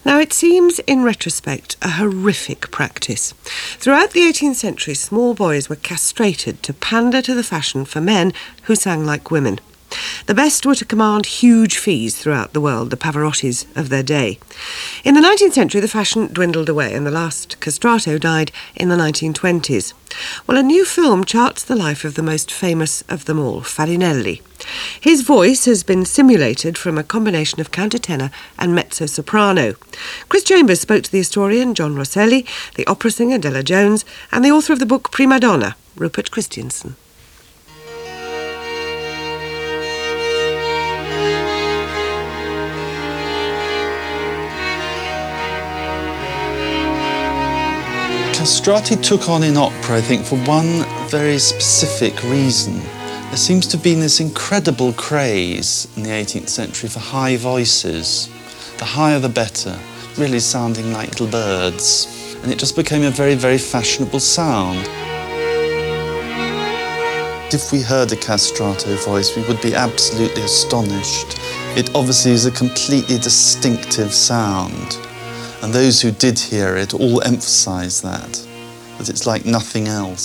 Now, it seems, in retrospect, a horrific practice. Throughout the 18th century, small boys were castrated to pander to the fashion for men who sang like women. The best were to command huge fees throughout the world, the Pavarottis of their day. In the 19th century, the fashion dwindled away, and the last castrato died in the 1920s. Well, a new film charts the life of the most famous of them all, Farinelli. His voice has been simulated from a combination of countertenor and mezzo-soprano. Chris Chambers spoke to the historian John Rosselli, the opera singer Della Jones, and the author of the book Prima Donna, Rupert Christiansen. Castrati took on in opera, I think, for one very specific reason. There seems to have been this incredible craze in the 18th century for high voices. The higher the better, really sounding like little birds. And it just became a very, very fashionable sound. If we heard a castrato voice, we would be absolutely astonished. It obviously is a completely distinctive sound. And those who did hear it all emphasise that it's like nothing else.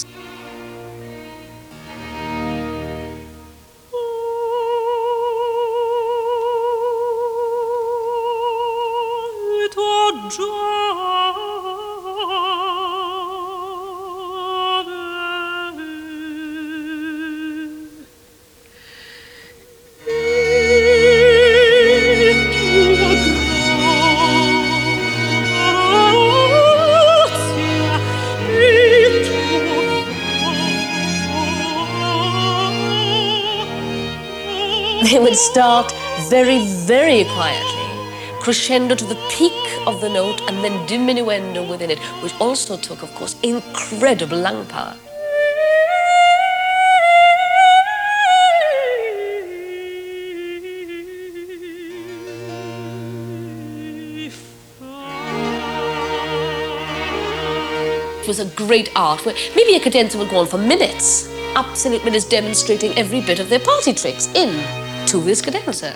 They would start very, very quietly, crescendo to the peak of the note, and then diminuendo within it, which also took, of course, incredible lung power. It was a great art where maybe a cadenza would go on for minutes, absolute minutes, demonstrating every bit of their party tricks to this cadenza.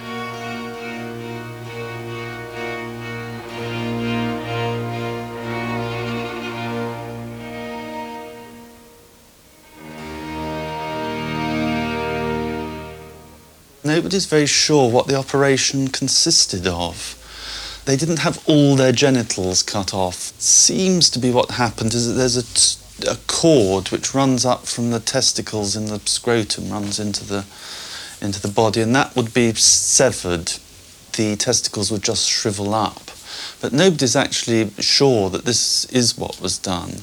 Nobody's very sure what the operation consisted of. They didn't have all their genitals cut off. Seems to be what happened is that there's a cord which runs up from the testicles in the scrotum, runs into the body, and that would be severed. The testicles would just shrivel up. But nobody's actually sure that this is what was done.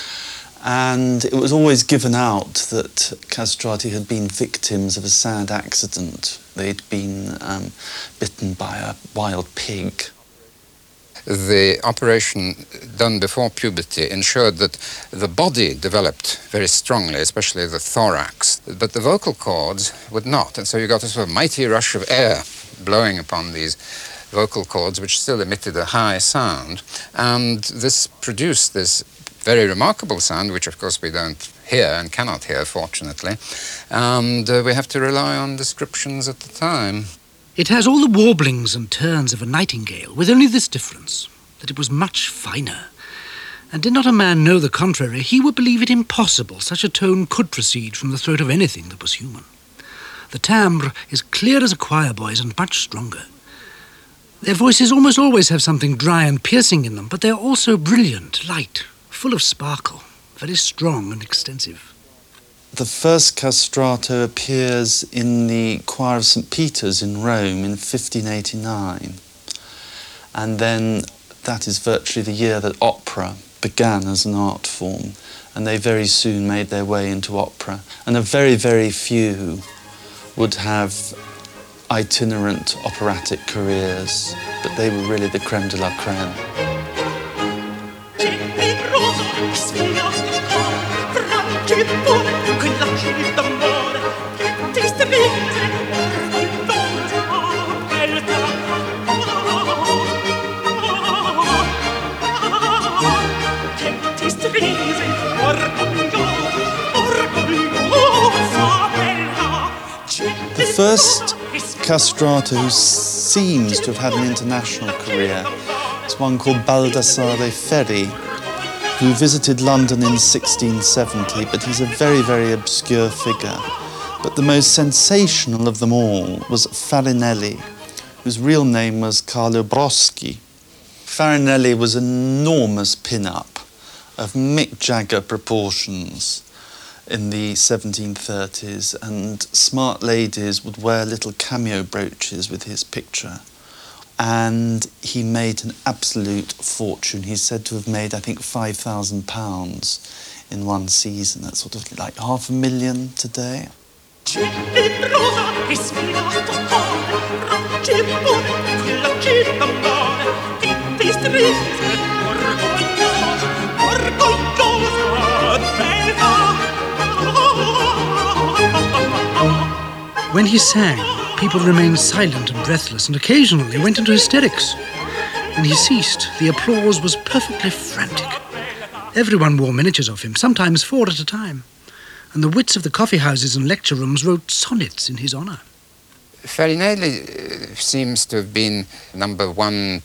And it was always given out that castrati had been victims of a sad accident. They'd been bitten by a wild pig. The operation done before puberty ensured that the body developed very strongly, especially the thorax, but the vocal cords would not. And so you got a sort of mighty rush of air blowing upon these vocal cords, which still emitted a high sound. And this produced this very remarkable sound, which of course we don't hear and cannot hear, fortunately. And we have to rely on descriptions at the time. It has all the warblings and turns of a nightingale, with only this difference, that it was much finer. And did not a man know the contrary, he would believe it impossible such a tone could proceed from the throat of anything that was human. The timbre is clear as a choir boy's and much stronger. Their voices almost always have something dry and piercing in them, but they are also brilliant, light, full of sparkle, very strong and extensive. The first castrato appears in the choir of St. Peter's in Rome in 1589. And then that is virtually the year that opera began as an art form. And they very soon made their way into opera. And a very, very few would have itinerant operatic careers, but they were really the creme de la creme. The first castrato who seems to have had an international career It's one called Baldassare Ferri, who visited London in 1670, but he's a very, very obscure figure. But the most sensational of them all was Farinelli, whose real name was Carlo Broschi. Farinelli was an enormous pin-up of Mick Jagger proportions in the 1730s, and smart ladies would wear little cameo brooches with his picture. And he made an absolute fortune. He's said to have made, I think, £5,000 in one season. That's sort of like $500,000 today. When he sang, people remained silent and breathless and occasionally went into hysterics. When he ceased, the applause was perfectly frantic. Everyone wore miniatures of him, sometimes 4 at a time, and the wits of the coffee houses and lecture rooms wrote sonnets in his honour. Farinelli seems to have been number 1+++.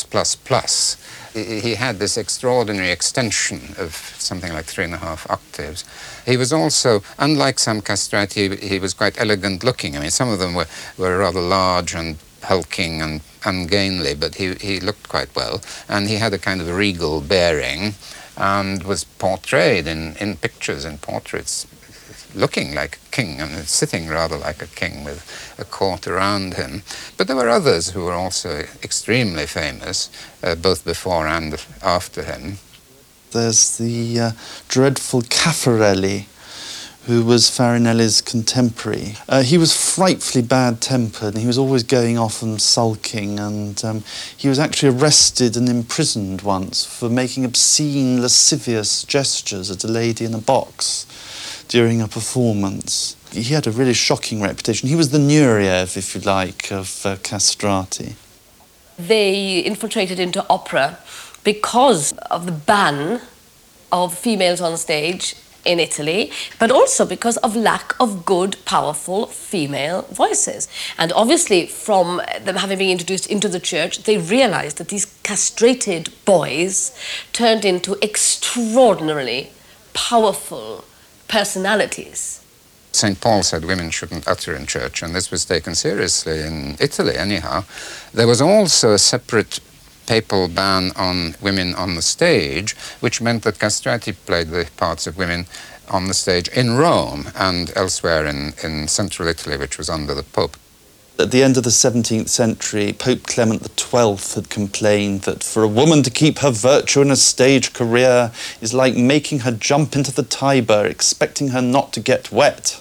He had this extraordinary extension of something like 3.5 octaves. He was also, unlike some castrati, he was quite elegant looking. I mean, some of them were rather large and hulking and ungainly, but he looked quite well. And he had a kind of regal bearing and was portrayed in pictures, in portraits, looking like a king and sitting rather like a king with a court around him. But there were others who were also extremely famous, both before and after him. There's the dreadful Caffarelli, who was Farinelli's contemporary. He was frightfully bad-tempered, and he was always going off and sulking, and he was actually arrested and imprisoned once for making obscene, lascivious gestures at a lady in a box during a performance. He had a really shocking reputation. He was the Nureyev, if you like, of castrati. They infiltrated into opera because of the ban of females on stage in Italy, but also because of lack of good, powerful female voices. And obviously, from them having been introduced into the church, they realized that these castrated boys turned into extraordinarily powerful personalities. St. Paul said women shouldn't utter in church, and this was taken seriously in Italy anyhow. There was also a separate papal ban on women on the stage, which meant that castrati played the parts of women on the stage in Rome and elsewhere in central Italy, which was under the Pope. At the end of the 17th century, Pope Clement XII had complained that for a woman to keep her virtue in a stage career is like making her jump into the Tiber, expecting her not to get wet.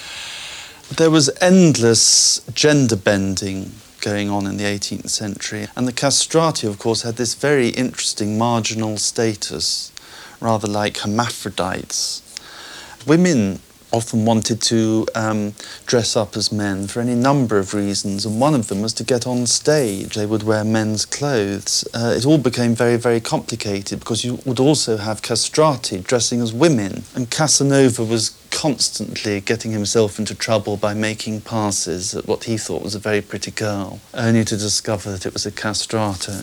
There was endless gender bending going on in the 18th century, and the castrati, of course, had this very interesting marginal status, rather like hermaphrodites. Women often wanted to dress up as men for any number of reasons, and one of them was to get on stage. They would wear men's clothes. It all became very, very complicated because you would also have castrati dressing as women, and Casanova was constantly getting himself into trouble by making passes at what he thought was a very pretty girl, only to discover that it was a castrato.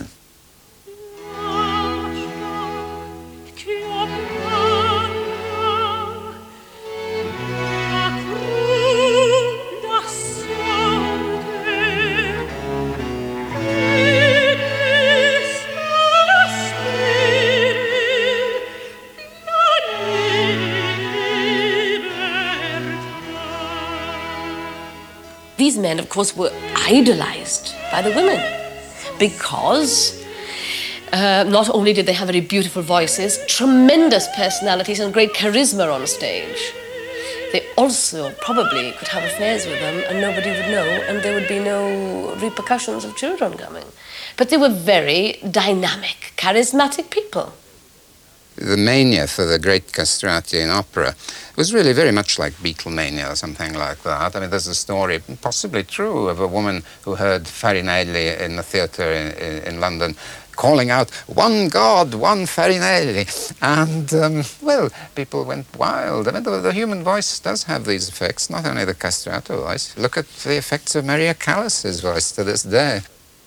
These men, of course, were idolized by the women because not only did they have very beautiful voices, tremendous personalities and great charisma on stage, they also probably could have affairs with them and nobody would know, and there would be no repercussions of children coming. But they were very dynamic, charismatic people. The mania for the great castrati in opera was really very much like Beatlemania or something like that. I mean, there's a story, possibly true, of a woman who heard Farinelli in the theatre in London calling out, "One God, one Farinelli." And, well, people went wild. I mean, the human voice does have these effects, not only the castrato voice. Look at the effects of Maria Callas's voice to this day.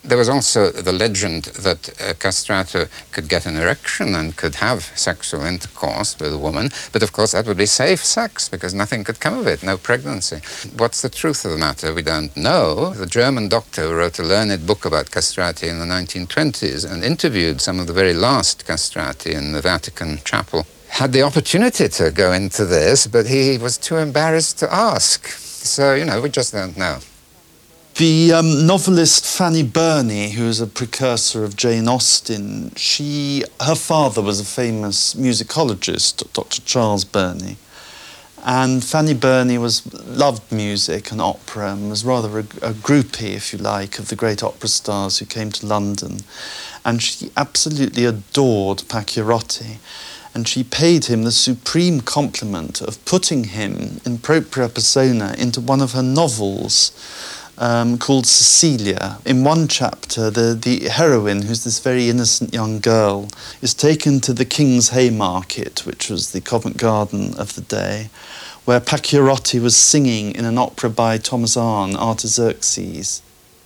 There was also the legend that a castrato could get an erection and could have sexual intercourse with a woman, but of course that would be safe sex because nothing could come of it, no pregnancy. What's the truth of the matter? We don't know. The German doctor who wrote a learned book about castrati in the 1920s and interviewed some of the very last castrati in the Vatican chapel had the opportunity to go into this, but he was too embarrassed to ask. So, we just don't know. The novelist Fanny Burney, who is a precursor of Jane Austen, her father was a famous musicologist, Dr. Charles Burney. And Fanny Burney loved music and opera and was rather a groupie, if you like, of the great opera stars who came to London. And she absolutely adored Pacchierotti. And she paid him the supreme compliment of putting him in propria persona into one of her novels, called Cecilia. In one chapter, the heroine, who's this very innocent young girl, is taken to the King's Haymarket, which was the Covent Garden of the day, where Pacchierotti was singing in an opera by Thomas Arne, Artaxerxes.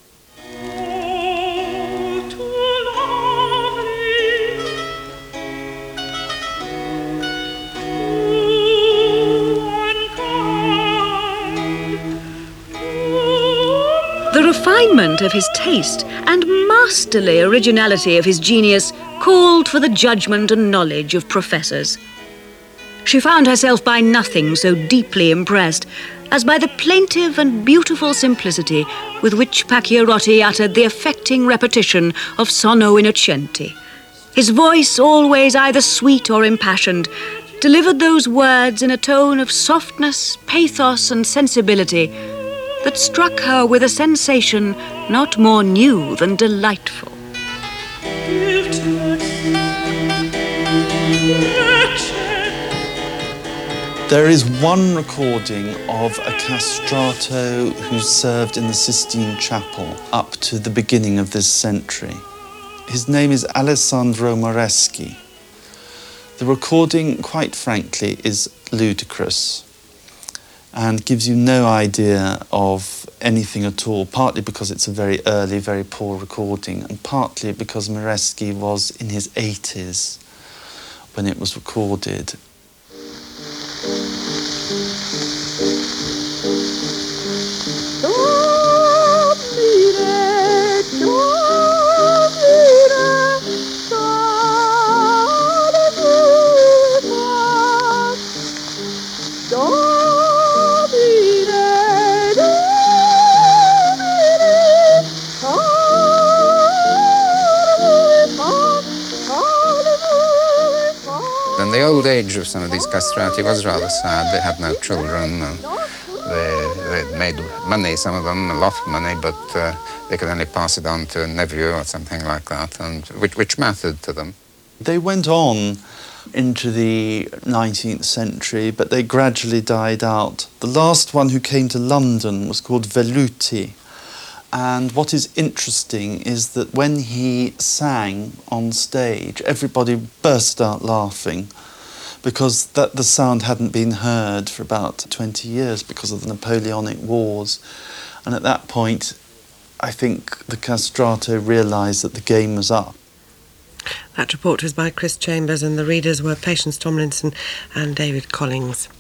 The refinement of his taste and masterly originality of his genius called for the judgment and knowledge of professors. She found herself by nothing so deeply impressed as by the plaintive and beautiful simplicity with which Pacchierotti uttered the affecting repetition of Sono Innocenti. His voice, always either sweet or impassioned, delivered those words in a tone of softness, pathos, and sensibility that struck her with a sensation not more new than delightful. There is one recording of a castrato who served in the Sistine Chapel up to the beginning of this century. His name is Alessandro Moreschi. The recording, quite frankly, is ludicrous and gives you no idea of anything at all, partly because it's a very early, very poor recording, and partly because Moreschi was in his 80s when it was recorded. And the old age of some of these castrati was rather sad. They had no children. They made money, some of them, a lot of money, but they could only pass it on to a nephew or something like that, and which mattered to them. They went on into the 19th century, but they gradually died out. The last one who came to London was called Velluti. And what is interesting is that when he sang on stage, everybody burst out laughing because the sound hadn't been heard for about 20 years because of the Napoleonic Wars. And at that point, I think the castrato realised that the game was up. That report was by Chris Chambers, and the readers were Patience Tomlinson and David Collings.